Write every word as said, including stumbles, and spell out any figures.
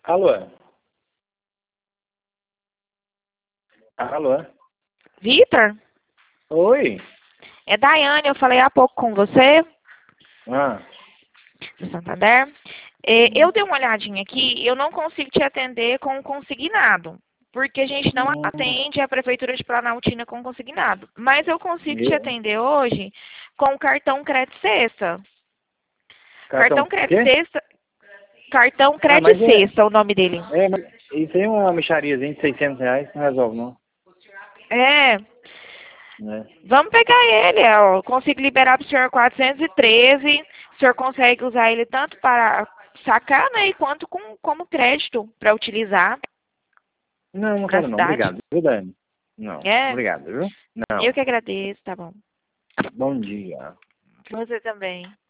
Alô? Alô? Vitor? Oi? É Daiane, eu falei há pouco com você, Ah, do Santander. É, eu dei uma olhadinha aqui, eu não consigo te atender com consignado, porque a gente não hum, atende a Prefeitura de Planaltina com consignado. Mas eu consigo te eu? atender hoje com cartão Crédito Sexta. Cartão Cartão Crédito quê? Sexta, cartão Ah, Crédito mas é, Sexta, é o nome dele. é, mas isso aí é uma mixariazinha de seiscentos reais, não resolve não, É, né? vamos pegar ele, eu consigo liberar para o senhor quatrocentos e treze, o senhor consegue usar ele tanto para sacar, né, e quanto com, como crédito para utilizar Não, não na quero não, cidade. obrigado, viu, Dani? Não, É, obrigado, viu? eu Não, que agradeço, tá bom. bom dia. Você também.